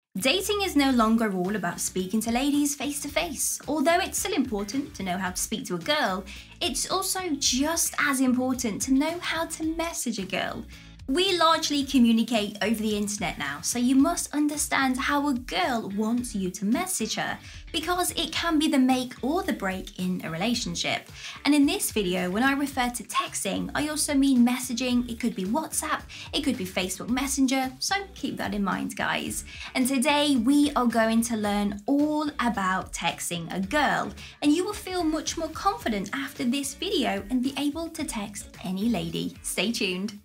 Dating is no longer all about speaking to ladies face to face. Although it's still important to know how to speak to a girl, it's also just as important to know how to message a girl. We largely communicate over the internet now, so you must understand how a girl wants you to message her, because it can be the make or the break in a relationship. And in this video, when I refer to texting, I also mean messaging. It could be WhatsApp, it could be Facebook Messenger, so keep that in mind, guys. And today we are going to learn all about texting a girl, and you will feel much more confident after this video and be able to text any lady. Stay tuned.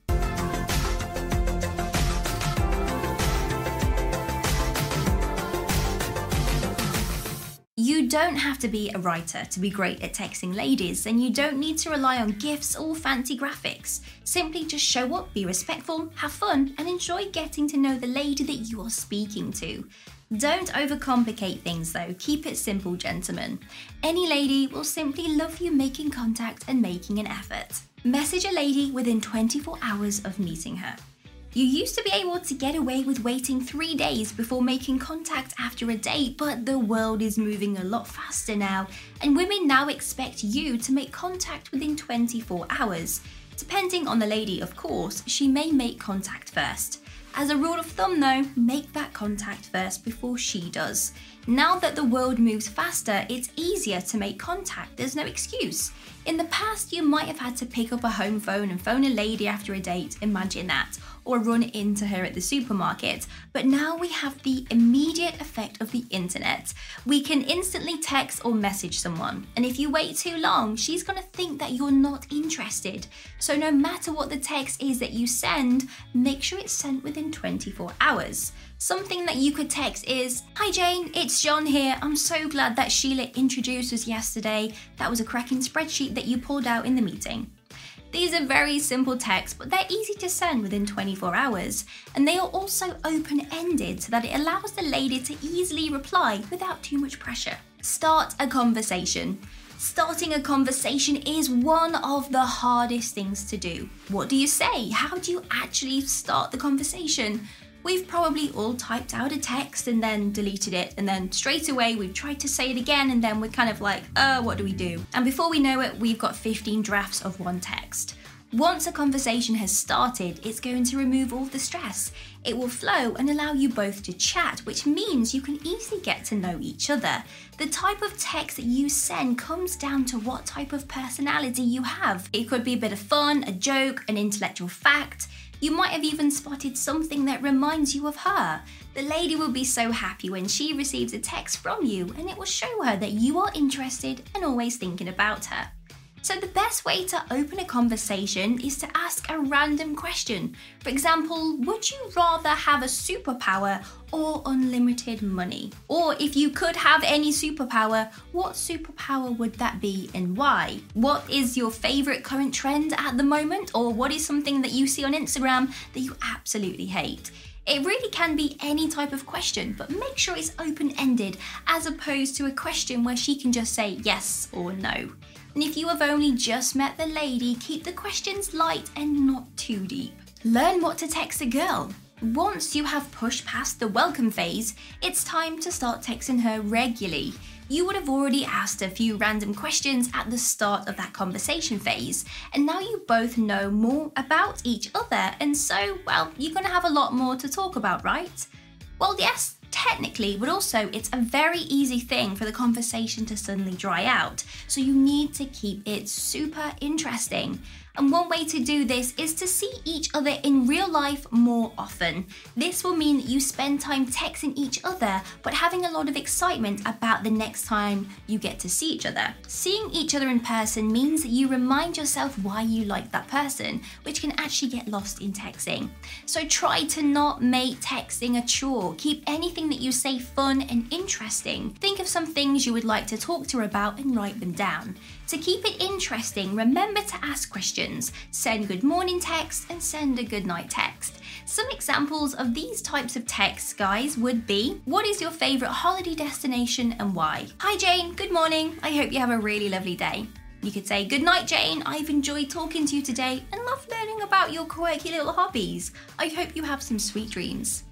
You don't have to be a writer to be great at texting ladies, and you don't need to rely on gifs or fancy graphics. Simply just show up, be respectful, have fun, and enjoy getting to know the lady that you are speaking to. Don't overcomplicate things though, keep it simple, gentlemen. Any lady will simply love you making contact and making an effort. Message a lady within 24 hours of meeting her. You used to be able to get away with waiting 3 days before making contact after a date, but the world is moving a lot faster now, and women now expect you to make contact within 24 hours. Depending on the lady, of course, she may make contact first. As a rule of thumb though, make that contact first before she does. Now that the world moves faster, it's easier to make contact, there's no excuse. In the past, you might have had to pick up a home phone and phone a lady after a date, imagine that, or run into her at the supermarket. But now we have the immediate effect of the internet. We can instantly text or message someone, and if you wait too long, she's gonna think that you're not interested. So no matter what the text is that you send, make sure it's sent within 24 hours. Something that you could text is, "Hi Jane, it's John here. I'm so glad that Sheila introduced us yesterday. That was a cracking spreadsheet that you pulled out in the meeting." These are very simple texts, but they're easy to send within 24 hours. And they are also open-ended so that it allows the lady to easily reply without too much pressure. Start a conversation. Starting a conversation is one of the hardest things to do. What do you say? How do you actually start the conversation? We've probably all typed out a text and then deleted it, and then straight away we've tried to say it again, and then we're kind of like, what do we do? And before we know it, we've got 15 drafts of one text. Once a conversation has started, it's going to remove all the stress. It will flow and allow you both to chat, which means you can easily get to know each other. The type of text that you send comes down to what type of personality you have. It could be a bit of fun, a joke, an intellectual fact. You might have even spotted something that reminds you of her. The lady will be so happy when she receives a text from you, and it will show her that you are interested and always thinking about her. So the best way to open a conversation is to ask a random question. For example, would you rather have a superpower or unlimited money? Or if you could have any superpower, what superpower would that be and why? What is your favorite current trend at the moment? Or what is something that you see on Instagram that you absolutely hate? It really can be any type of question, but make sure it's open-ended as opposed to a question where she can just say yes or no. And if you have only just met the lady, keep the questions light and not too deep. Learn what to text a girl. Once you have pushed past the welcome phase, it's time to start texting her regularly. You would have already asked a few random questions at the start of that conversation phase, and now you both know more about each other, and so, well, you're gonna have a lot more to talk about, right? Well, yes, technically, but also it's a very easy thing for the conversation to suddenly dry out, so you need to keep it super interesting. And one way to do this is to see each other in real life more often. This will mean that you spend time texting each other, but having a lot of excitement about the next time you get to see each other. Seeing each other in person means that you remind yourself why you like that person, which can actually get lost in texting. So try to not make texting a chore. Keep anything that you say fun and interesting. Think of some things you would like to talk to her about and write them down. To keep it interesting, remember to ask questions. Send good morning text and send a good night text. Some examples of these types of texts, guys, would be, what is your favorite holiday destination and why? Hi Jane, good morning. I hope you have a really lovely day. You could say, good night Jane, I've enjoyed talking to you today and love learning about your quirky little hobbies. I hope you have some sweet dreams.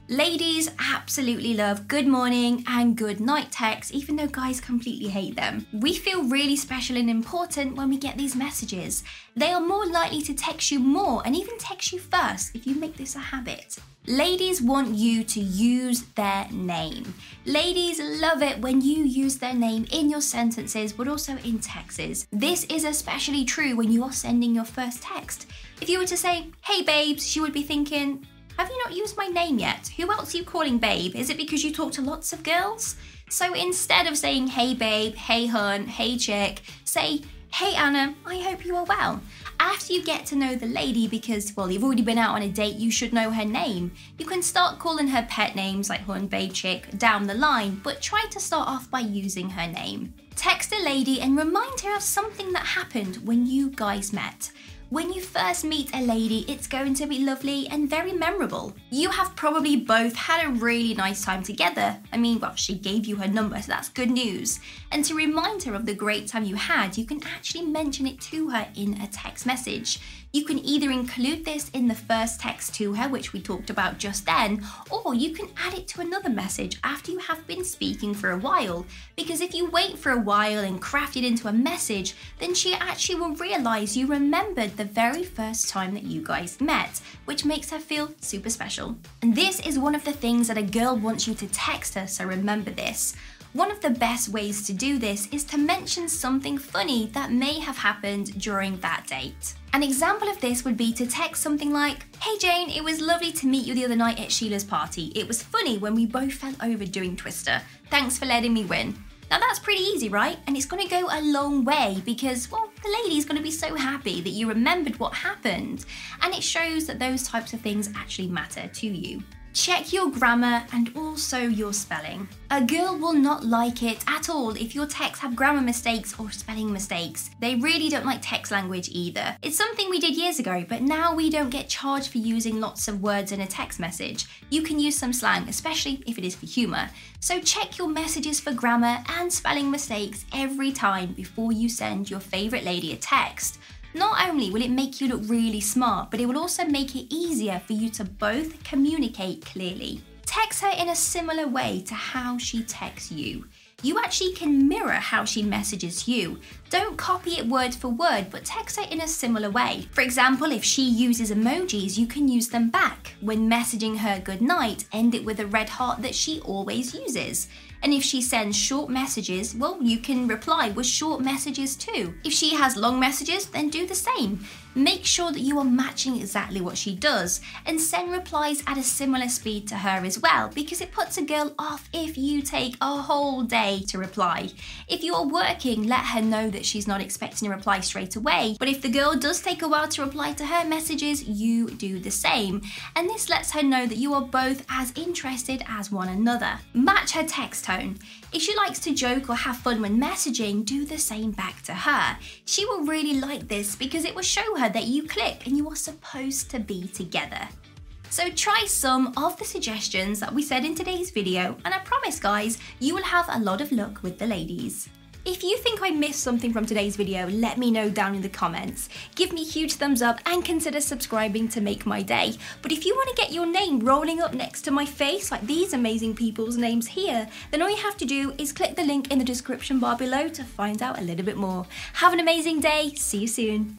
Ladies absolutely love good morning and good night texts, even though guys completely hate them. We feel really special and important when we get these messages. They are more likely to text you more and even text you first if you make this a habit. Ladies want you to use their name. Ladies love it when you use their name in your sentences, but also in texts. This is especially true when you are sending your first text. If you were to say, "Hey babes," she would be thinking, "Have you not used my name yet? Who else are you calling babe? Is it because you talk to lots of girls?" So instead of saying, "Hey babe," "Hey hun," "Hey chick," say, "Hey Anna, I hope you are well." After you get to know the lady, because, well, you've already been out on a date, you should know her name. You can start calling her pet names like hun, babe, chick down the line, but try to start off by using her name. Text a lady and remind her of something that happened when you guys met. When you first meet a lady, it's going to be lovely and very memorable. You have probably both had a really nice time together. I mean, well, she gave you her number, so that's good news. And to remind her of the great time you had, you can actually mention it to her in a text message. You can either include this in the first text to her, which we talked about just then, or you can add it to another message after you have been speaking for a while. Because if you wait for a while and craft it into a message, then she actually will realize you remembered the very first time that you guys met, which makes her feel super special. And this is one of the things that a girl wants you to text her, so remember this. One of the best ways to do this is to mention something funny that may have happened during that date. An example of this would be to text something like, "Hey Jane, it was lovely to meet you the other night at Sheila's party. It was funny when we both fell over doing Twister. Thanks for letting me win." Now that's pretty easy, right? And it's going to go a long way because, well, the lady's going to be so happy that you remembered what happened. And it shows that those types of things actually matter to you. Check your grammar and also your spelling. A girl will not like it at all if your texts have grammar mistakes or spelling mistakes. They really don't like text language either. It's something we did years ago, but now we don't get charged for using lots of words in a text message. You can use some slang, especially if it is for humour. So check your messages for grammar and spelling mistakes every time before you send your favourite lady a text. Not only will it make you look really smart, but it will also make it easier for you to both communicate clearly. Text her in a similar way to how she texts you. You actually can mirror how she messages you. Don't copy it word for word, but text her in a similar way. For example, if she uses emojis, you can use them back. When messaging her goodnight, end it with a red heart that she always uses. And if she sends short messages, well, you can reply with short messages too. If she has long messages, then do the same. Make sure that you are matching exactly what she does and send replies at a similar speed to her as well, because it puts a girl off if you take a whole day to reply. If you are working, let her know that she's not expecting a reply straight away, but if the girl does take a while to reply to her messages, you do the same. And this lets her know that you are both as interested as one another. Match her text tone. If she likes to joke or have fun when messaging, do the same back to her. She will really like this because it will show her that you click and you are supposed to be together. So try some of the suggestions that we said in today's video, and I promise guys, you will have a lot of luck with the ladies. If you think I missed something from today's video, let me know down in the comments. Give me a huge thumbs up and consider subscribing to make my day. But if you want to get your name rolling up next to my face like these amazing people's names here, then all you have to do is click the link in the description bar below to find out a little bit more. Have an amazing day. See you soon.